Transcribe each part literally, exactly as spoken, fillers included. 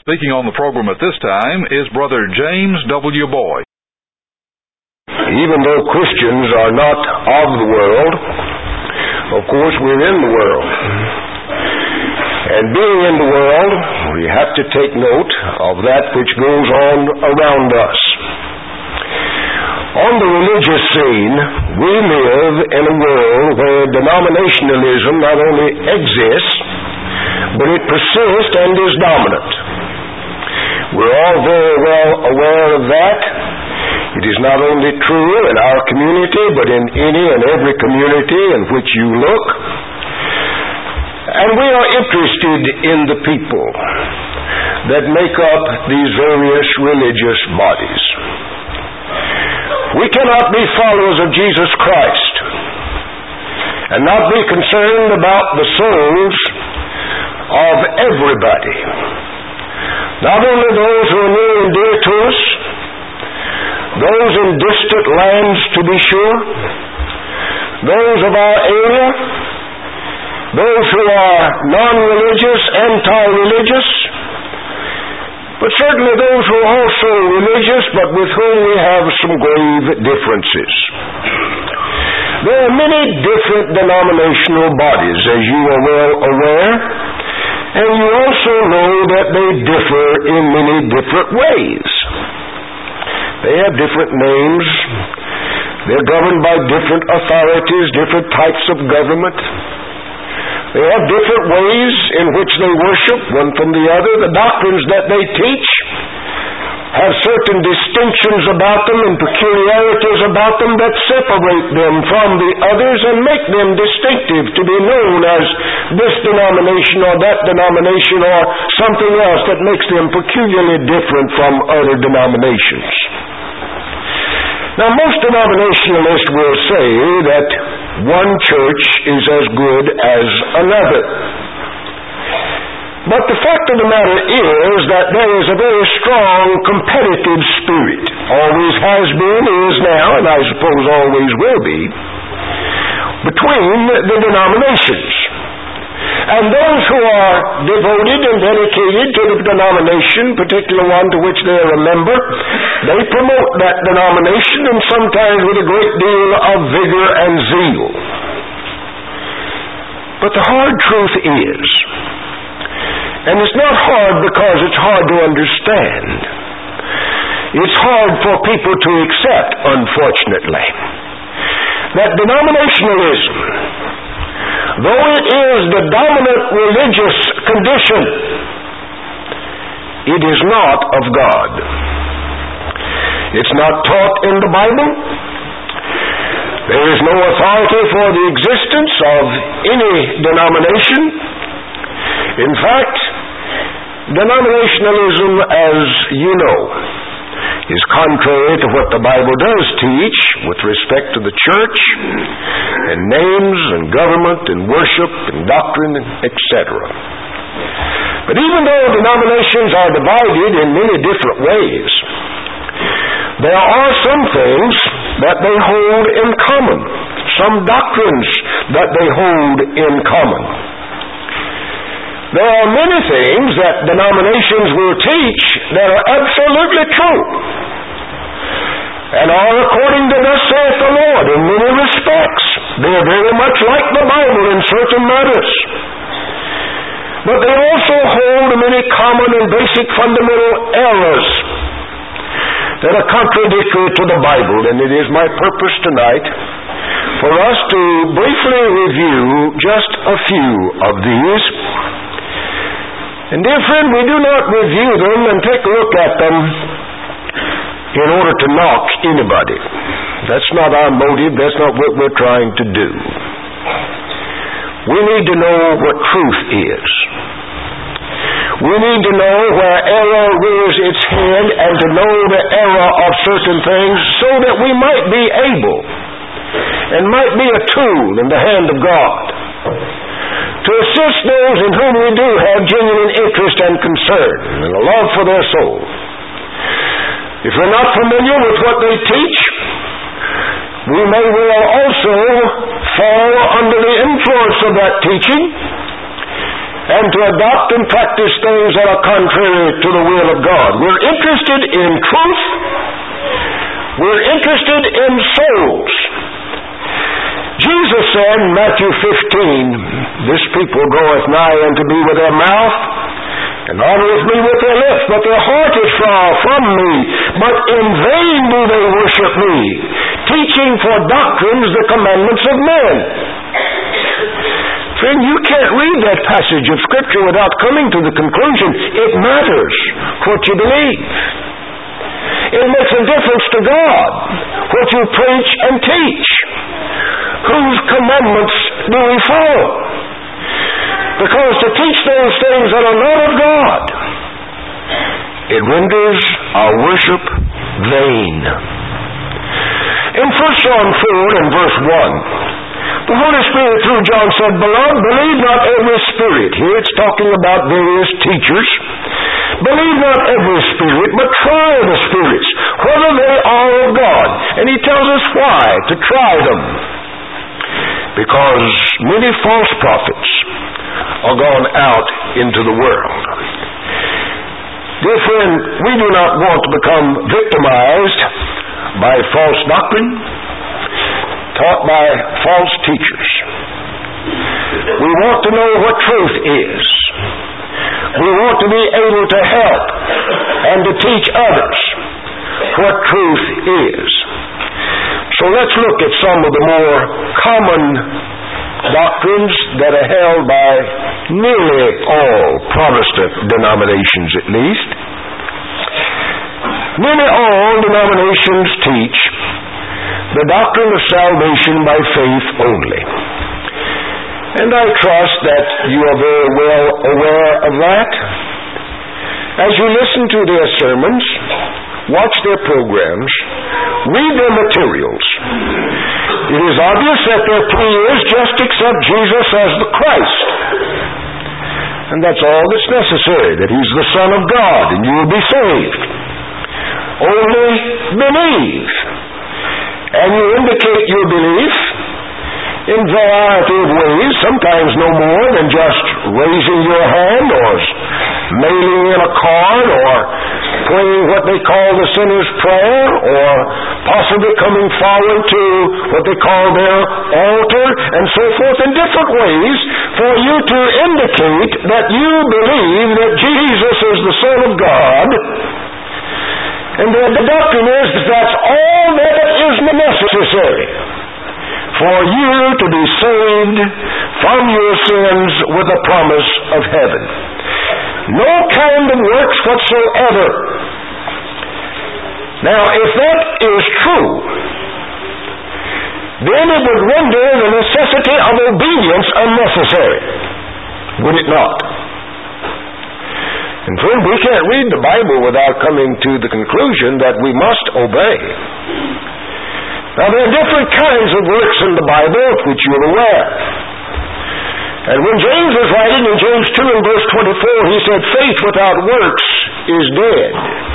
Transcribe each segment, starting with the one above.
Speaking on the program at this time is Brother James W. Boyd. Even though Christians are not of the world, of course we're in the world. And being in the world, we have to take note of that which goes on around us. On the religious scene, we live in a world where denominationalism not only exists, but it persists and is dominant. We're all very well aware of that. It is not only true in our community, but in any and every community in which you look. And we are interested in the people that make up these various religious bodies. We cannot be followers of Jesus Christ and not be concerned about the souls of everybody. Not only those who are near and dear to us, those in distant lands to be sure, those of our area, those who are non-religious, anti-religious, but certainly those who are also religious, but with whom we have some grave differences. There are many different denominational bodies, as you are well aware, and you also know that they differ in many different ways. They have different names. They're governed by different authorities, different types of government. They have different ways in which they worship, one from the other. The doctrines that they teach have certain distinctions about them and peculiarities about them that separate them from the others and make them distinctive to be known as this denomination or that denomination or something else that makes them peculiarly different from other denominations. Now, most denominationalists will say that one church is as good as another. But the fact of the matter is that there is a very strong competitive spirit. Always has been, is now, and I suppose always will be, between the denominations. And those who are devoted and dedicated to the denomination, particular one to which they are a member, they promote that denomination and sometimes with a great deal of vigor and zeal. But the hard truth is, and it's not hard because it's hard to understand, it's hard for people to accept, unfortunately, that denominationalism, though it is the dominant religious condition, it is not of God. It's not taught in the Bible. There is no authority for the existence of any denomination. In fact, denominationalism, as you know, is contrary to what the Bible does teach with respect to the church and names and government and worship and doctrine, et cetera. But even though denominations are divided in many different ways, there are some things that they hold in common, some doctrines that they hold in common. There are many things that denominations will teach that are absolutely true and are according to thus saith the Lord in many respects. They are very much like the Bible in certain matters. But they also hold many common and basic fundamental errors that are contradictory to the Bible. And it is my purpose tonight for us to briefly review just a few of these. And dear friend, we do not review them and take a look at them in order to knock anybody. That's not our motive. That's not what we're trying to do. We need to know what truth is. We need to know where error rears its head and to know the error of certain things so that we might be able and might be a tool in the hand of God to assist those in whom we do have genuine interest and concern and a love for their soul. If we're not familiar with what they teach, we may well also fall under the influence of that teaching and to adopt and practice things that are contrary to the will of God. We're interested in truth. We're interested in souls. Jesus said in Matthew fifteen, "This people goeth nigh unto me with their mouth, and honoreth me with their lips, but their heart is far from me. But in vain do they worship me, teaching for doctrines the commandments of men." Friend, you can't read that passage of Scripture without coming to the conclusion it matters what you believe. It makes a difference to God what you preach and teach. Whose commandments do we follow? Because to teach those things that are not of God, it renders our worship vain. In First John four and verse one, the Holy Spirit through John said, "Beloved, believe not every spirit." Here it's talking about various teachers. "Believe not every spirit, but try the spirits, whether they are of God." And he tells us why to try them. Because many false prophets are gone out into the world. Dear friend, we do not want to become victimized by false doctrine taught by false teachers. We want to know what truth is. We want to be able to help and to teach others what truth is. So let's look at some of the more common doctrines that are held by nearly all Protestant denominations, at least. Nearly all denominations teach the doctrine of salvation by faith only. And I trust that you are very well aware of that. As you listen to their sermons, watch their programs, read their materials, it is obvious that their plea is just accept Jesus as the Christ. And that's all that's necessary, that He's the Son of God and you will be saved. Only believe. And you indicate your belief in a variety of ways, sometimes no more than just raising your hand or mailing in a card or praying what they call the sinner's prayer, or possibly coming forward to what they call their altar and so forth, in different ways for you to indicate that you believe that Jesus is the Son of God. And the, the doctrine is that that's all that is necessary for you to be saved from your sins with the promise of heaven. No kind of works whatsoever. Now, if that is true, then it would render the necessity of obedience unnecessary, would it not? And friend, we can't read the Bible without coming to the conclusion that we must obey. Now, there are different kinds of works in the Bible of which you're aware. And when James was writing in James two and verse twenty-four, he said, "Faith without works is dead."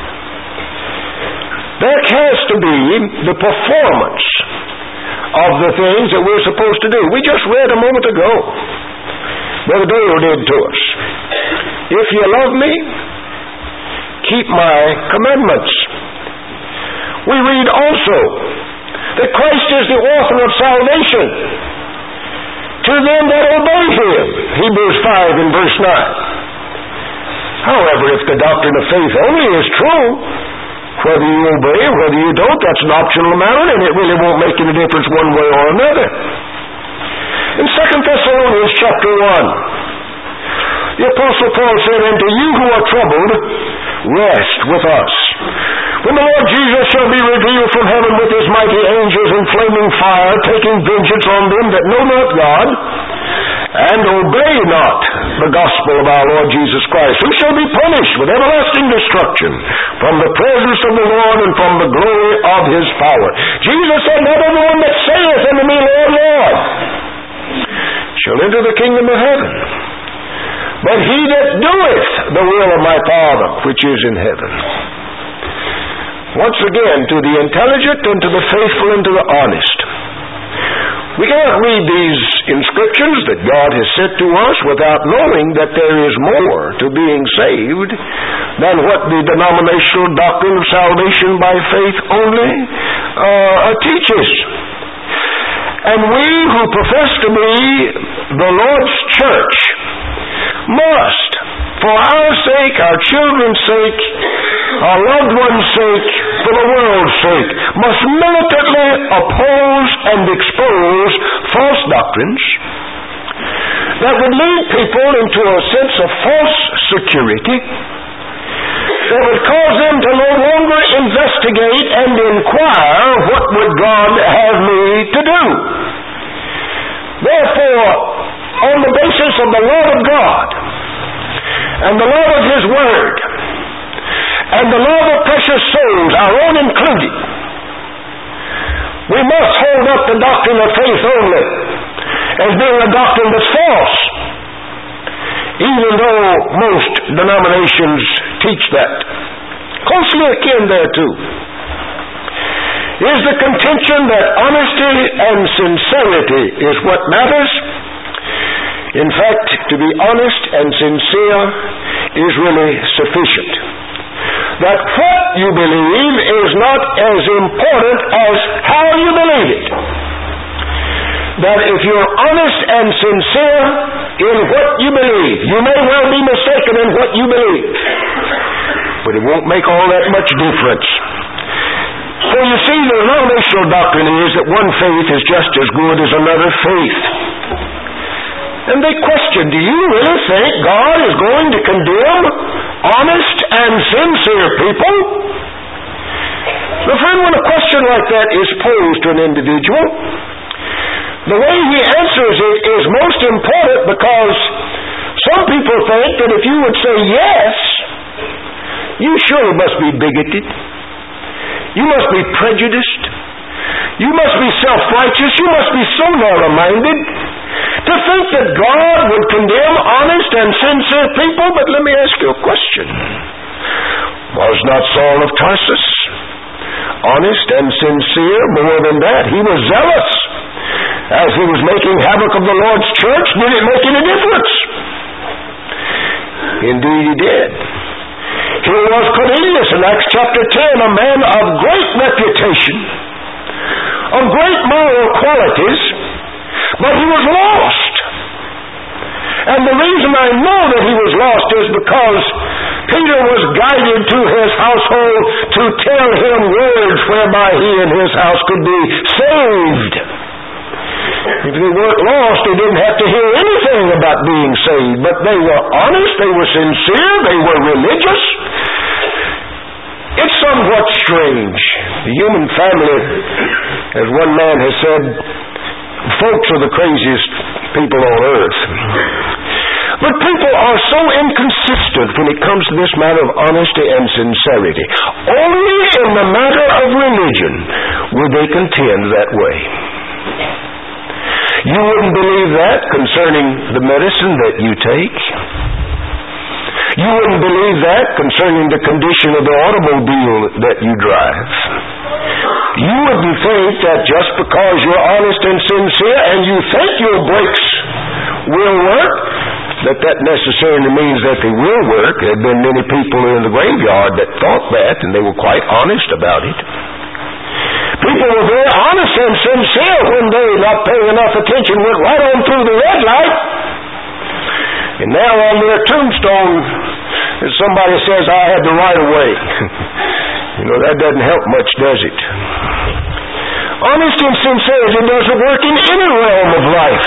There has to be the performance of the things that we're supposed to do. We just read a moment ago, Brother Dale did to us. "If you love me, keep my commandments." We read also that Christ is the author of salvation to them that obey Him. Hebrews five and verse nine. However, if the doctrine of faith only is true, whether you obey or whether you don't, that's an optional matter, and it really won't make any difference one way or another. In Second Thessalonians chapter one, the Apostle Paul said, "Unto you who are troubled, rest with us, when the Lord Jesus shall be revealed from heaven with His mighty angels in flaming fire, taking vengeance on them that know not God, and obey not the gospel of our Lord Jesus Christ, who shall be punished with everlasting destruction from the presence of the Lord and from the glory of His power." Jesus said, "Not everyone that saith unto me, Lord, Lord, shall enter the kingdom of heaven, but he that doeth the will of my Father which is in heaven." Once again, to the intelligent and to the faithful and to the honest, We cannot read these inscriptions that God has sent to us without knowing that there is more to being saved than what the denominational doctrine of salvation by faith only uh, teaches. And we who profess to be the Lord's church must, for our sake, our children's sake, our loved ones' sake, for the world's sake, must militantly oppose and expose false doctrines that would lead people into a sense of false security, that would cause them to no longer investigate and inquire, what would God have me to do? Therefore, on the basis of the love of God and the love of His Word and the love of precious souls, our own included, we must hold up the doctrine of faith only as being a doctrine that's false, even though most denominations teach that. Closely akin thereto is the contention that honesty and sincerity is what matters. In fact, to be honest and sincere is really sufficient. That what you believe is not as important as how you believe it. That if you're honest and sincere in what you believe, you may well be mistaken in what you believe, but it won't make all that much difference. For you see, the denominational doctrine is that one faith is just as good as another faith. And they question, do you really think God is going to condemn honest and sincere people? Now, friend, when a question like that is posed to an individual, the way he answers it is most important, because some people think that if you would say yes, you surely must be bigoted. You must be prejudiced. You must be self-righteous. You must be so narrow-minded to think that God would condemn honest and sincere people. But let me ask you a question. Was not Saul of Tarsus honest and sincere? More than that, he was zealous. As he was making havoc of the Lord's church, did it make any difference? Indeed he did. Here was Cornelius in Acts chapter ten, a man of great reputation, of great moral qualities, but he was lost. And the reason I know that he was lost is because Peter was guided to his household to tell him words whereby he and his house could be saved. If they weren't lost, they didn't have to hear anything about being saved. But they were honest, they were sincere, they were religious. It's somewhat strange. The human family, as one man has said, folks are the craziest people on earth. But people are so inconsistent when it comes to this matter of honesty and sincerity. Only in the matter of religion will they contend that way. You wouldn't believe that concerning the medicine that you take. You wouldn't believe that concerning the condition of the automobile that you drive. You wouldn't think that just because you're honest and sincere and you think your brakes will work, that that necessarily means that they will work. There have been many people in the graveyard that thought that, and they were quite honest about it. People were very honest and sincere when they, not paying enough attention, went right on through the red light. And now on their tombstone, somebody says, I had the right of way. You know, that doesn't help much, does it? Honesty and sincerity doesn't work in any realm of life.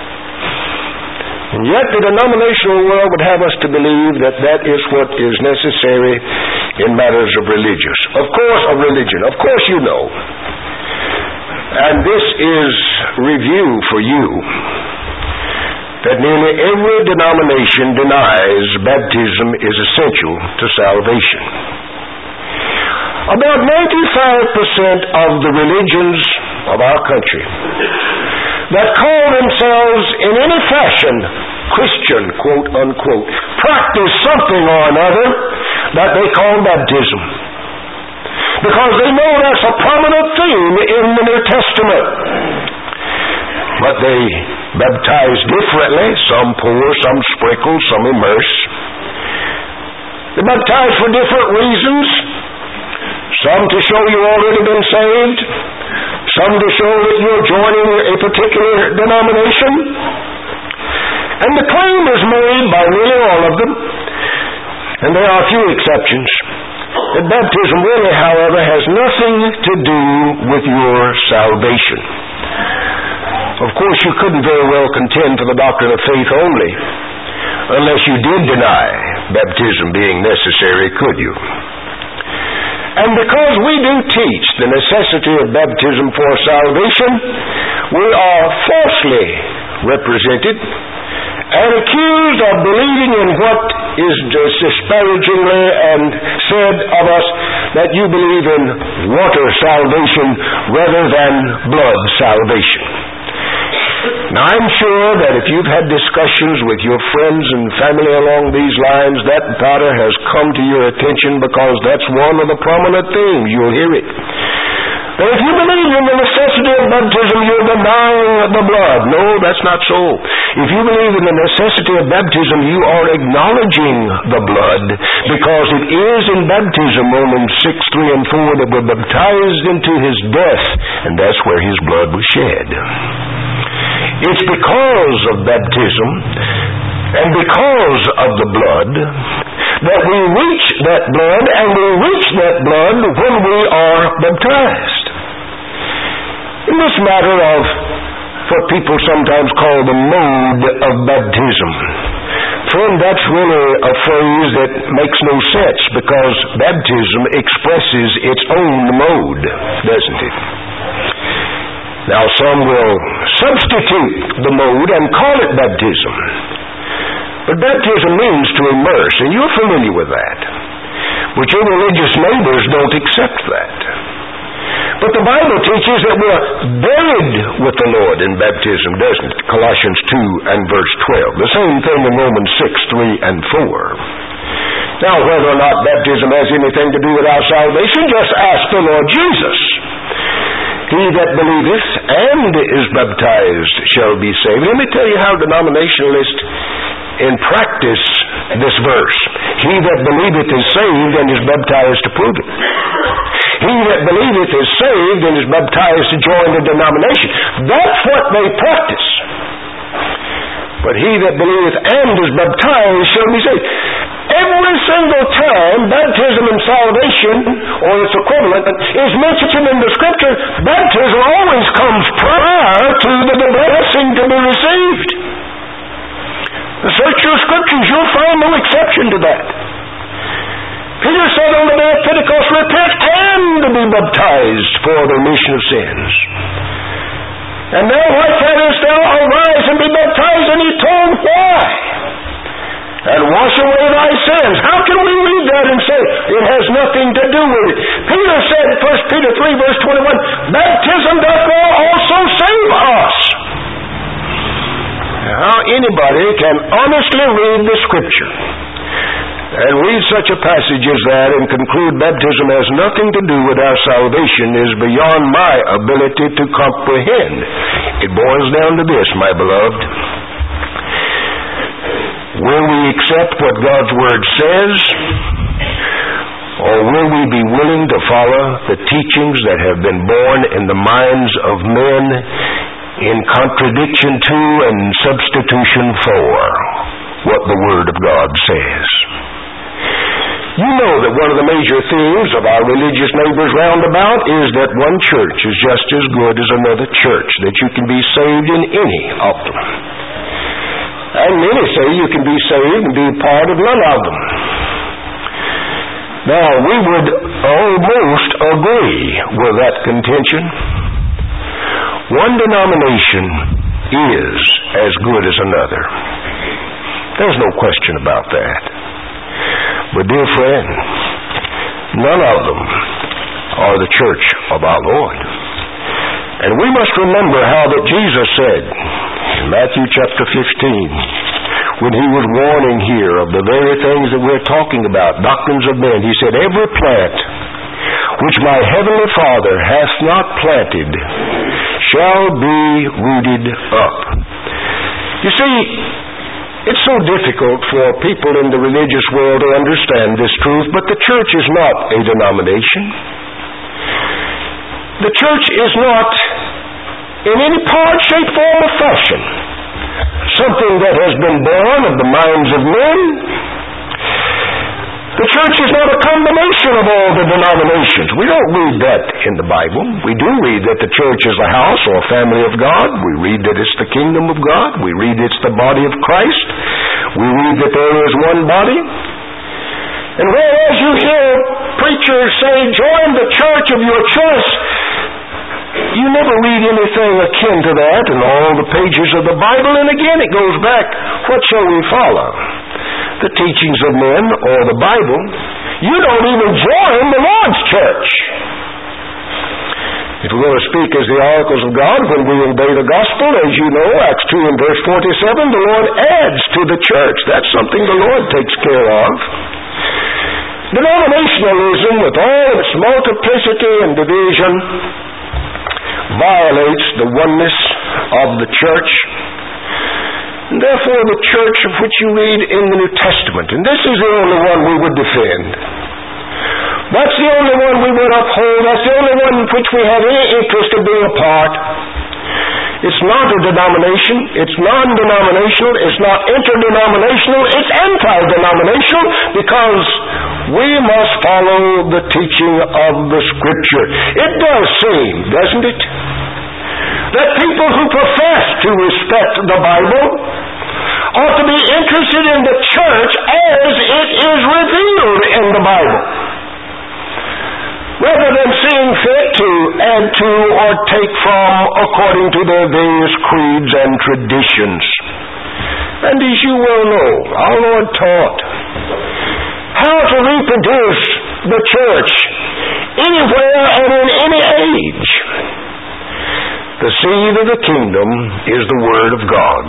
And yet the denominational world would have us to believe that that is what is necessary in matters of religious. Of course, of religion. Of course you know. And this is review for you, that nearly every denomination denies baptism is essential to salvation. About ninety-five percent of the religions of our country that call themselves in any fashion Christian, quote unquote, practice something or another that they call baptism, because they know that's a prominent theme in the New Testament. But they baptize differently. Some pour, some sprinkle, some immerse. They baptize for different reasons. Some to show you've already been saved. Some to show that you're joining a particular denomination. And the claim is made by nearly all of them, and there are a few exceptions, that baptism really, however, has nothing to do with your salvation. Of course, you couldn't very well contend for the doctrine of faith only, unless you did deny baptism being necessary, could you? And because we do teach the necessity of baptism for salvation, we are falsely represented and accused of believing in what is disparagingly and said of us, that you believe in water salvation rather than blood salvation. Now, I'm sure that if you've had discussions with your friends and family along these lines, that matter has come to your attention, because that's one of the prominent themes. You'll hear it. But if you believe in the necessity of baptism, you're denying the blood. No, that's not so. If you believe in the necessity of baptism, you are acknowledging the blood, because it is in baptism, Romans six, three, and four, that we're baptized into His death, and that's where His blood was shed. It's because of baptism and because of the blood that we reach that blood, and we reach that blood when we are baptized. In this matter of what people sometimes call the mode of baptism, friend, that's really a phrase that makes no sense, because baptism expresses its own mode, doesn't it? Now, some will substitute the mode and call it baptism. But baptism means to immerse, and you're familiar with that. But your religious neighbors don't accept that. But the Bible teaches that we're buried with the Lord in baptism, doesn't it? Colossians two and verse twelve. The same thing in Romans six, three, and four. Now, whether or not baptism has anything to do with our salvation, just ask the Lord Jesus. He that believeth and is baptized shall be saved. Let me tell you how denominationalists in practice this verse. He that believeth is saved and is baptized to prove it. He that believeth is saved and is baptized to join the denomination. That's what they practice. But he that believeth and is baptized shall be saved. Every single time baptism and salvation, or its equivalent, is mentioned in the Scripture, baptism always comes prior to the blessing to be received. Search your Scriptures, you'll find no exception to that. Peter said on the day of Pentecost, repent and be baptized for the remission of sins. And now why canst thou arise and be baptized? And he told why. And wash away thy sins. How can we read that and say it has nothing to do with it? Peter said, First Peter three, verse twenty-one, baptism doth now also save us. Now, anybody can honestly read the Scripture and read such a passage as that and conclude baptism has nothing to do with our salvation is beyond my ability to comprehend. It boils down to this, my beloved. Will we accept what God's Word says, or will we be willing to follow the teachings that have been born in the minds of men in contradiction to and substitution for what the Word of God says? You know that one of the major themes of our religious neighbors round about is that one church is just as good as another church, that you can be saved in any of them. And many say you can be saved and be part of none of them. Now, we would almost agree with that contention. One denomination is as good as another. There's no question about that. But, dear friend, none of them are the church of our Lord. And we must remember how that Jesus said in Matthew chapter fifteen, when he was warning here of the very things that we're talking about, doctrines of men, he said, every plant which my heavenly Father hath not planted shall be rooted up. You see, it's so difficult for people in the religious world to understand this truth, but the church is not a denomination. The church is not, in any part, shape, form, or fashion, something that has been born of the minds of men. The church is not a combination of all the denominations. We don't read that in the Bible. We do read that the church is a house or a family of God. We read that it's the kingdom of God. We read it's the body of Christ. We read that there is one body. And whereas you hear preachers say, join the church of your choice, you never read anything akin to that in all the pages of the Bible. And again, it goes back, what shall we follow? The teachings of men or the Bible? You don't even join the Lord's church. If we're going to speak as the oracles of God, when we obey the gospel, as you know, Acts two and verse forty-seven, the Lord adds to the church. That's something the Lord takes care of. Denominationalism, with all its multiplicity and division, violates the oneness of the church. And therefore, the church of which you read in the New Testament, and this is the only one we would defend. That's the only one we would uphold. That's the only one in which we have any interest in being a part. It's not a denomination. It's non-denominational. It's not interdenominational. It's anti-denominational because we must follow the teaching of the Scripture. It does seem, doesn't it, that people who profess to respect the Bible ought to be interested in the church as it is revealed in the Bible, rather than seeing fit to add to or take from according to their various creeds and traditions. And as you well know, our Lord taught how to reproduce the church anywhere and in any age. The seed of the kingdom is the Word of God.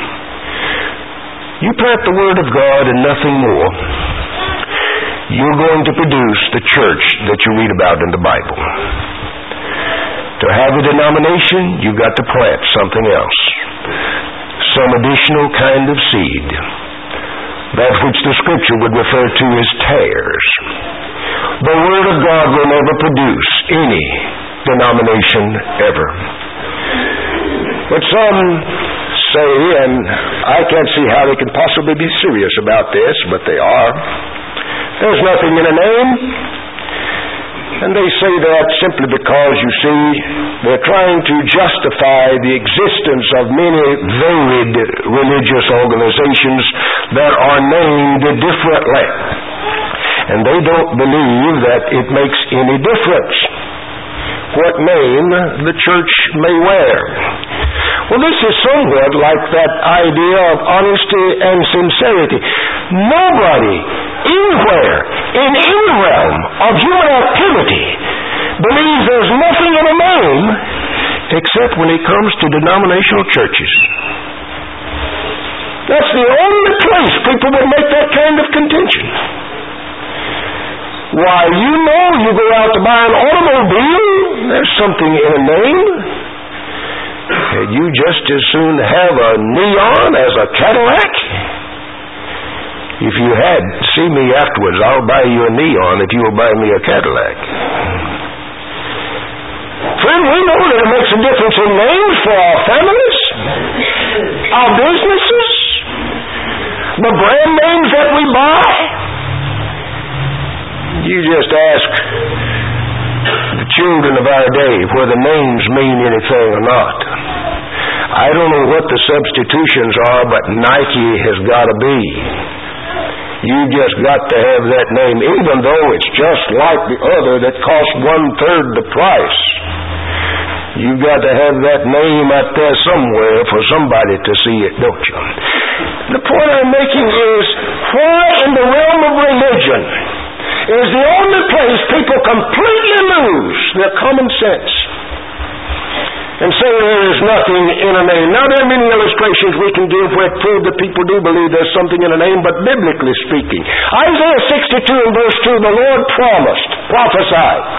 You plant the Word of God and nothing more, you're going to produce the church that you read about in the Bible. To have a denomination, you've got to plant something else, some additional kind of seed, that which the Scripture would refer to as tares. The Word of God will never produce any denomination ever. But some say, and I can't see how they can possibly be serious about this, but they are, there's nothing in a name. And they say that simply because, you see, they're trying to justify the existence of many varied religious organizations that are named differently. And they don't believe that it makes any difference what name the church may wear. Well, this is somewhat like that idea of honesty and sincerity. Nobody, anywhere, in any realm of human activity, believes there's nothing in a name except when it comes to denominational churches. That's the only place people would make that kind of contention. Why, you know, you go out to buy an automobile, there's something in a name. And you just as soon have a Neon as a Cadillac. If you had, see me afterwards. I'll buy you a Neon if you will buy me a Cadillac. Friend, we know that it makes a difference in names for our families, our businesses, the brand names that we buy. You just ask the children of our day whether names mean anything or not. I don't know what the substitutions are, but Nike has got to be. You just got to have that name, even though it's just like the other that costs one-third the price. You've got to have that name out there somewhere for somebody to see it, don't you? The point I'm making is, why in the realm of religion is the only place people completely lose their common sense and say there is nothing in a name. Now, there are many illustrations we can give where it proves that people do believe there's something in a name, but biblically speaking, Isaiah sixty-two and verse two, the Lord promised, prophesied,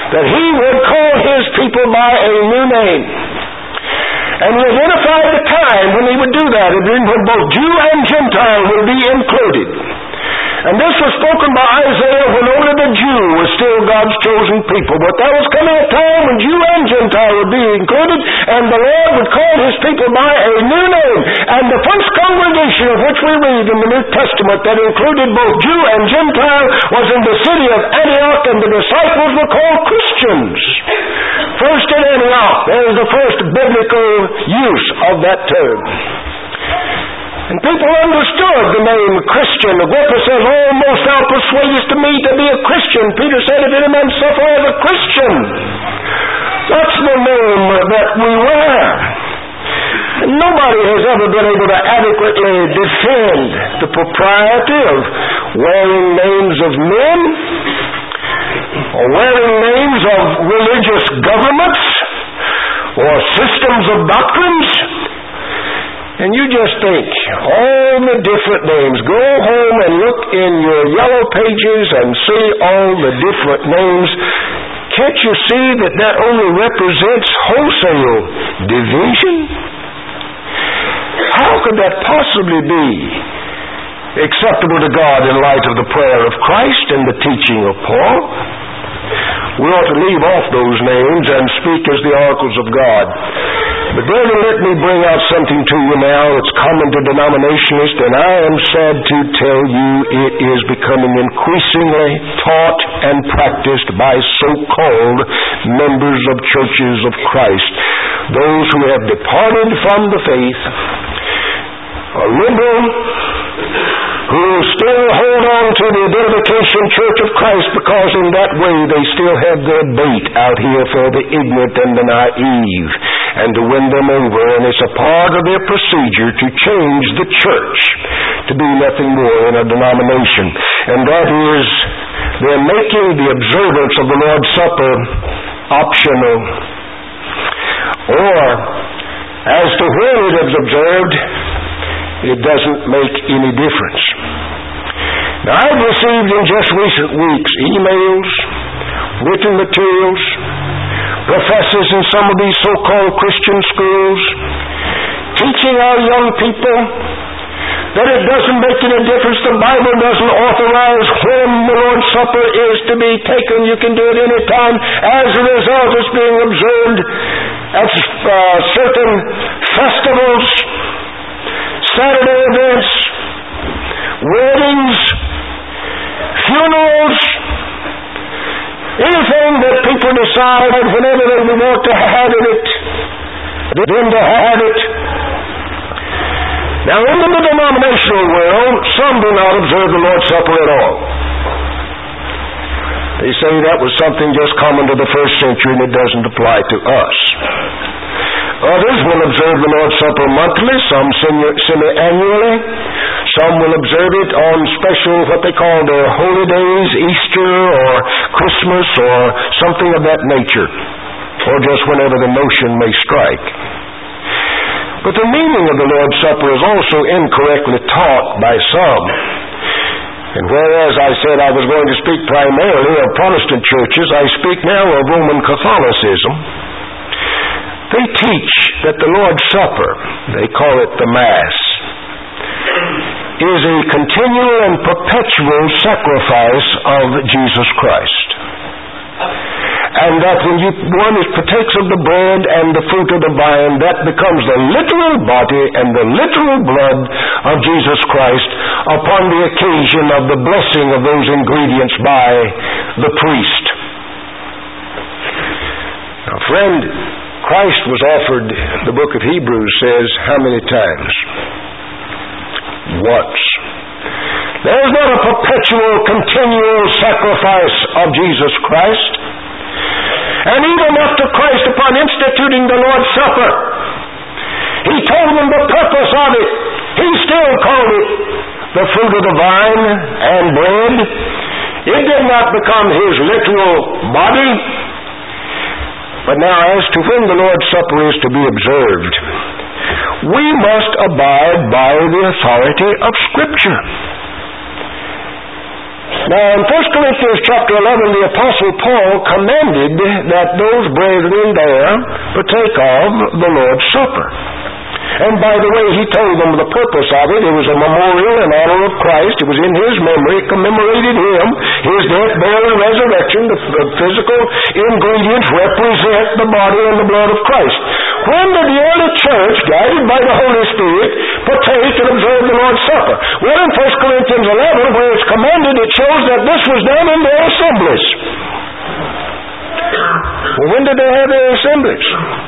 that He would call His people by a new name. And He identified the time when He would do that, and when both Jew and Gentile would be included. And this was spoken by Isaiah when only the Jew was still God's chosen people. But there was coming a time when Jew and Gentile would be included, and the Lord would call His people by a new name. And the first congregation of which we read in the New Testament that included both Jew and Gentile was in the city of Antioch, and the disciples were called Christians. First in Antioch, there is the first biblical use of that term. And people understood the name Christian. Agrippa says, "Oh, most thou persuadest me to be a Christian." Peter said, "If any man suffer as a Christian." That's the name that we wear. And nobody has ever been able to adequately defend the propriety of wearing names of men, or wearing names of religious governments, or systems of doctrines. And you just think, all the different names. Go home and look in your yellow pages and see all the different names. Can't you see that that only represents wholesale division? How could that possibly be acceptable to God in light of the prayer of Christ and the teaching of Paul? We ought to leave off those names and speak as the oracles of God. But then let me bring out something to you now that's common to denominationists, and I am sad to tell you it is becoming increasingly taught and practiced by so-called members of churches of Christ. Those who have departed from the faith are liberal, who still hold on to the identification Church of Christ because in that way they still have their bait out here for the ignorant and the naive, and to win them over. And it's a part of their procedure to change the church to be nothing more than a denomination. And that is, they're making the observance of the Lord's Supper optional. Or, as to when it is observed, it doesn't make any difference. Now, I've received in just recent weeks emails, written materials, professors in some of these so-called Christian schools teaching our young people that it doesn't make any difference. The Bible doesn't authorize when the Lord's Supper is to be taken. You can do it any time. As a result, it's being observed at uh, certain festivals, Saturday events, weddings, funerals, anything that people decide whenever they want to have it, then to have it. Now, in the denominational world, some do not observe the Lord's Supper at all. They say that was something just common to the first century and it doesn't apply to us. Others will observe the Lord's Supper monthly, some semi-annually. Some will observe it on special, what they call their holy days, Easter or Christmas or something of that nature, or just whenever the notion may strike. But the meaning of the Lord's Supper is also incorrectly taught by some. And whereas I said I was going to speak primarily of Protestant churches, I speak now of Roman Catholicism. They teach that the Lord's Supper, they call it the Mass, is a continual and perpetual sacrifice of Jesus Christ. And that when you, one partakes of the bread and the fruit of the vine, that becomes the literal body and the literal blood of Jesus Christ upon the occasion of the blessing of those ingredients by the priest. Now, friend, Christ was offered, the book of Hebrews says, how many times? Once. There is not a perpetual, continual sacrifice of Jesus Christ. And even after Christ, upon instituting the Lord's Supper, He told them the purpose of it. He still called it the fruit of the vine and bread. It did not become His literal body. But now, as to when the Lord's Supper is to be observed, we must abide by the authority of Scripture. Now, in First Corinthians chapter eleven, the Apostle Paul commanded that those brethren there partake of the Lord's Supper. And by the way, he told them the purpose of it. It was a memorial in honor of Christ. It was in his memory. It commemorated him, his death, burial, and resurrection. The, the physical ingredients represent the body and the blood of Christ. When did the early church, guided by the Holy Spirit, partake and observe the Lord's Supper? Well, in First Corinthians eleven, where it's commanded, it shows that this was done in their assemblies. Well, when did they have their assemblies?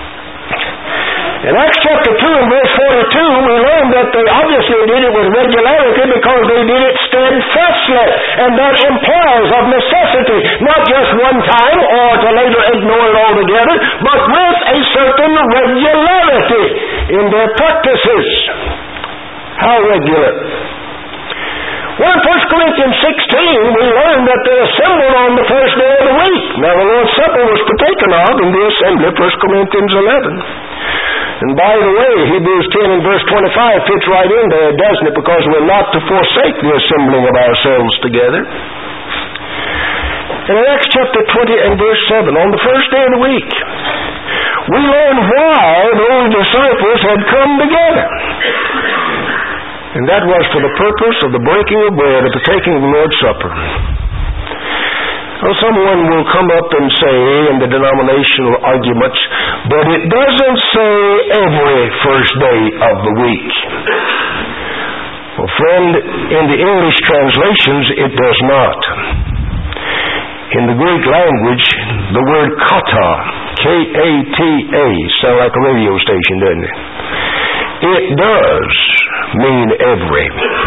In Acts chapter two and verse forty-two, we learn that they obviously did it with regularity because they did it steadfastly. And that implies of necessity, not just one time or to later ignore it altogether, but with a certain regularity in their practices. How regular? Well, in First Corinthians sixteen, we learn that they assembled on the first day of the week. Now, the Lord's Supper was partaken of in the assembly, First Corinthians eleven. And by the way, Hebrews ten and verse twenty-five fits right in there, doesn't it? Because we're not to forsake the assembling of ourselves together. In Acts chapter twenty and verse seven, on the first day of the week, we learn why those disciples had come together. And that was for the purpose of the breaking of bread, of the taking of the Lord's Supper. Well, someone will come up and say in the denominational arguments, but it doesn't say every first day of the week. Well, friend, in the English translations, it does not. In the Greek language, the word kata, K A T A, sound like a radio station, doesn't it? It does mean every.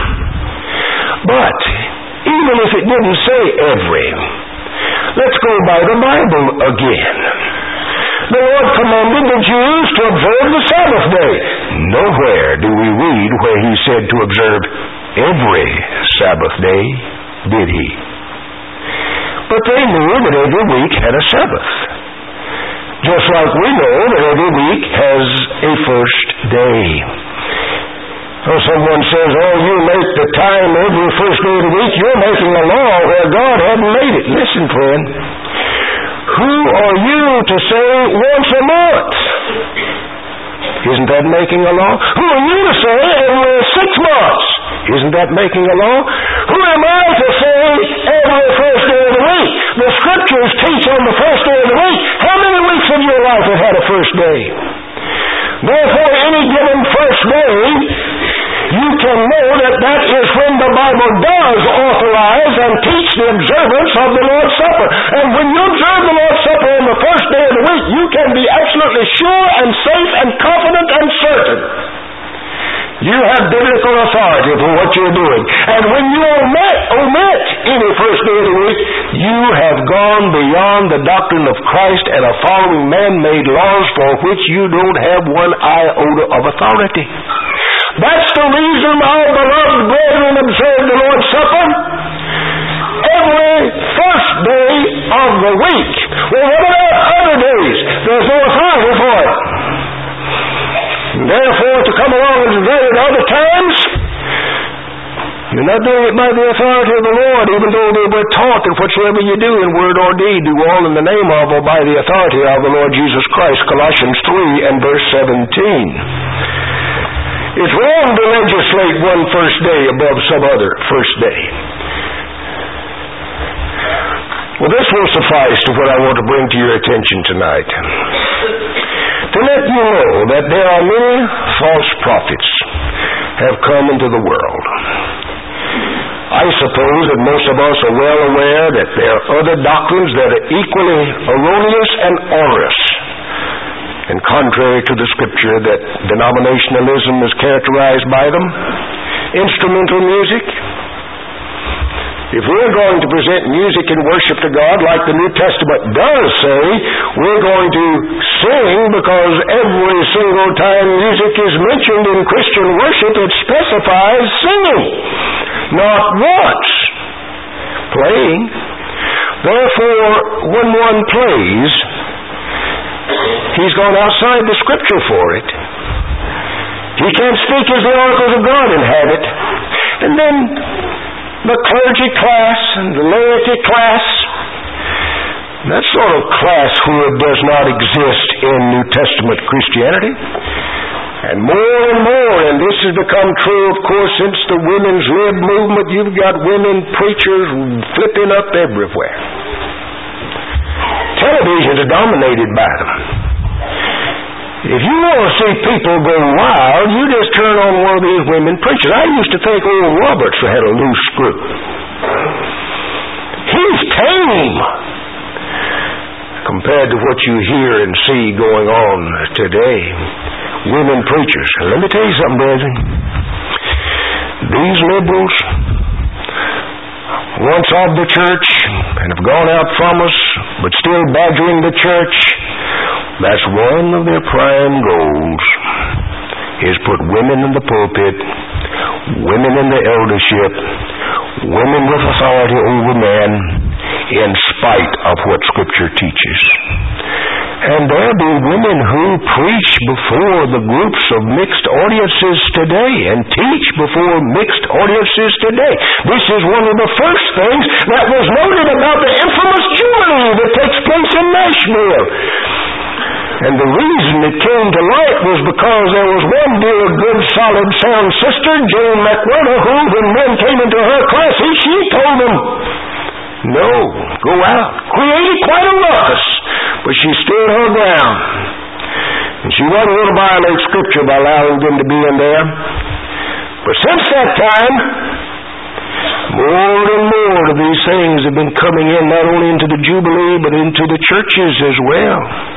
But, even if it didn't say every, let's go by the Bible again. The Lord commanded the Jews to observe the Sabbath day. Nowhere do we read where He said to observe every Sabbath day, did He? But they knew that every week had a Sabbath. Just like we know that every week has a first day. So someone says, oh, you make the time every first day of the week, you're making a law where God hadn't made it. Listen, friend, who are you to say once a month? Isn't that making a law? Who are you to say every six months? Isn't that making a law? Who am I to say every first day of the week? The Scriptures teach on the first day of the week. How many weeks of your life have had a first day? Therefore, any given first day, you can know that that is when the Bible does authorize and teach the observance of the Lord's Supper. And when you observe the Lord's Supper on the first day of the week, you can be absolutely sure and safe and confident and certain. You have biblical authority for what you're doing. And when you omit, omit any first day of the week, you have gone beyond the doctrine of Christ and are following man-made laws for which you don't have one iota of authority. That's the reason our beloved brethren observe the Lord's Supper every first day of the week. Well, what about other days? There's no authority for it. Therefore, to come along and observe it other times, you're not doing it by the authority of the Lord, even though they were taught that whatsoever you do in word or deed, do all in the name of or by the authority of the Lord Jesus Christ, Colossians three and verse seventeen. It's wrong to legislate one first day above some other first day. Well, this will suffice to what I want to bring to your attention tonight. To let you know that there are many false prophets have come into the world. I suppose that most of us are well aware that there are other doctrines that are equally erroneous and onerous and contrary to the Scripture, that denominationalism is characterized by them. Instrumental music. If we're going to present music in worship to God like the New Testament does say, we're going to sing because every single time music is mentioned in Christian worship, it specifies singing, not once playing. Therefore, when one plays, he's gone outside the Scripture for it. He can't speak as the oracles of God inhabit. And then the clergy class and the laity class. That sort of classhood does not exist in New Testament Christianity. And more and more, and this has become true, of course, since the women's lib movement, you've got women preachers flipping up everywhere. Television is dominated by them. If you want to see people go wild, you just turn on one of these women preachers. I used to think old Roberts had a loose screw. He's tame compared to what you hear and see going on today. Women preachers. Let me tell you something, brethren. These liberals, once of the church and have gone out from us, but still badgering the church, that's one of their prime goals, is put women in the pulpit, women in the eldership, women with authority over men, in spite of what Scripture teaches. And there be women who preach before the groups of mixed audiences today and teach before mixed audiences today. This is one of the first things that was noted about the infamous Jubilee that takes place in Nashville. And the reason it came to light was because there was one dear, good, solid, sound sister, Jane McWhirter, who, when men came into her classes, she told them, no, go out. Created quite a ruckus, but she stood her ground. And she wasn't going to violate Scripture by allowing them to be in there. But since that time, more and more of these things have been coming in, not only into the Jubilee, but into the churches as well.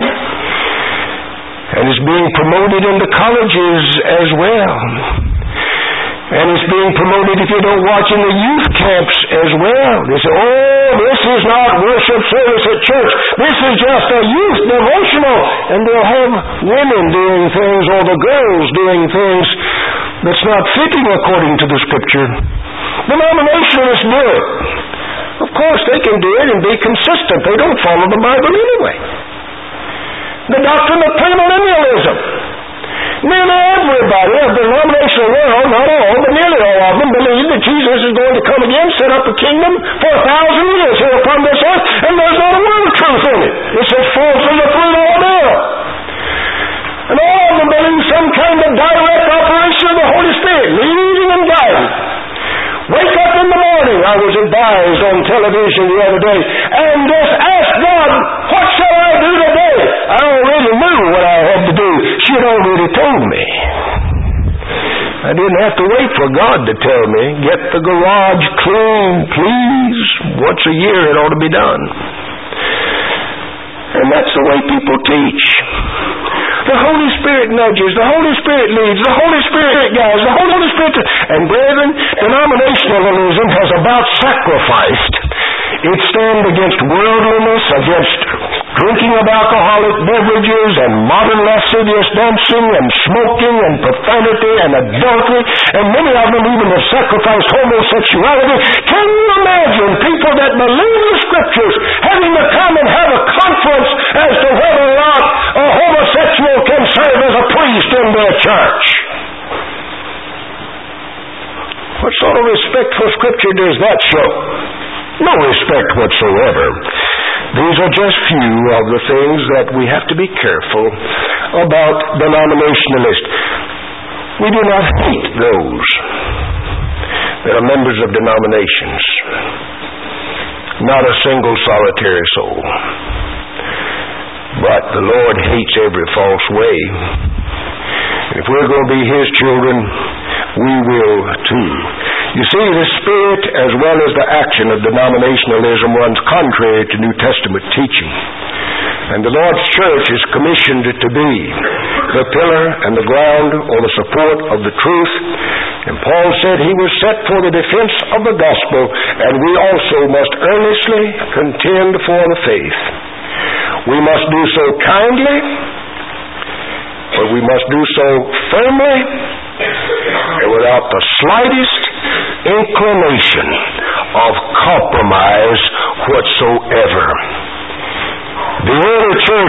And it's being promoted in the colleges as well. And it's being promoted, if you don't watch, in the youth camps as well. They say, oh, this is not worship service at church. This is just a youth devotional. And they'll have women doing things, or the girls doing things that's not fitting according to the Scripture. Denominationalists do it. Of course, they can do it and be consistent. They don't follow the Bible anyway. The doctrine of premillennialism. Nearly everybody of the denominational world, not all, but nearly all of them, believe that Jesus is going to come again, set up a kingdom for a thousand years here upon this earth, and there's not a word of truth in it. It's as false as a fruit of oil. And all of them believe some kind of direct operation of the Holy Spirit, leading and guiding. Wake up in the morning, I was advised on television the other day, and just ask God, what shall I do today? I already knew what I had to do. She had already told me. I didn't have to wait for God to tell me, get the garage clean, please. Once a year it ought to be done. And that's the way people teach. The Holy Spirit nudges, the Holy Spirit leads, the Holy Spirit guides, the Holy Spirit... And brethren, denominationalism has about sacrificed. It stands against worldliness, against drinking of alcoholic beverages, and modern lascivious dancing, and smoking, and profanity, and adultery, and many of them even have sacrificed homosexuality. Can you imagine people that believe the Scriptures having to come and have a conference as to whether or not a homosexual can serve as a priest in their church? What sort of respect for Scripture does that show? No respect whatsoever. These are just few of the things that we have to be careful about denominationalists. We do not hate those that are members of denominations. Not a single solitary soul. But the Lord hates every false way. And if we're going to be His children, we will too. You see, the spirit as well as the action of denominationalism runs contrary to New Testament teaching. And the Lord's church is commissioned to be the pillar and the ground or the support of the truth. And Paul said he was set for the defense of the gospel, and we also must earnestly contend for the faith. We must do so kindly, but we must do so firmly and without the slightest inclination of compromise whatsoever. The early church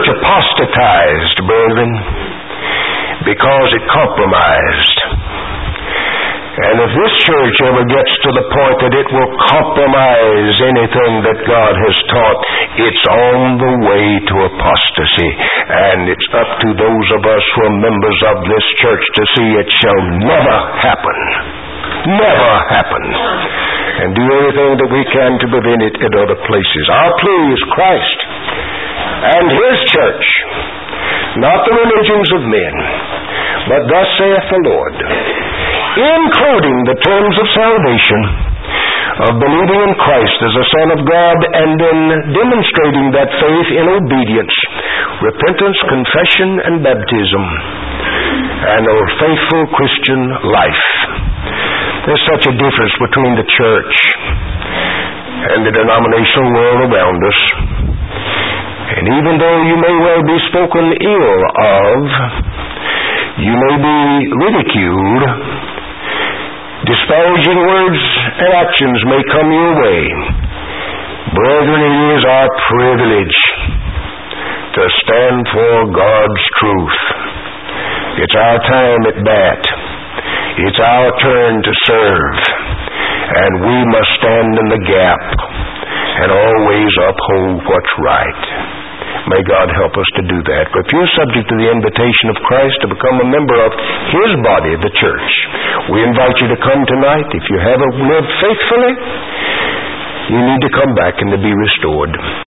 apostatized, brethren, because it compromised. And if this church ever gets to the point that it will compromise anything that God has taught, it's on the way to apostasy. And it's up to those of us who are members of this church to see it shall never happen. Never happen. And do everything that we can to prevent it at other places. Our plea is Christ and His church, not the religions of men, but thus saith the Lord, including the terms of salvation, of believing in Christ as the Son of God, and then demonstrating that faith in obedience, repentance, confession, and baptism, and a faithful Christian life. There's such a difference between the church and the denominational world around us. And even though you may well be spoken ill of, you may be ridiculed, disparaging words and actions may come your way. Brethren, it is our privilege to stand for God's truth. It's our time at bat. It's our turn to serve. And we must stand in the gap and always uphold what's right. May God help us to do that. But if you're subject to the invitation of Christ to become a member of His body, the church, we invite you to come tonight. If you haven't lived faithfully, you need to come back and to be restored.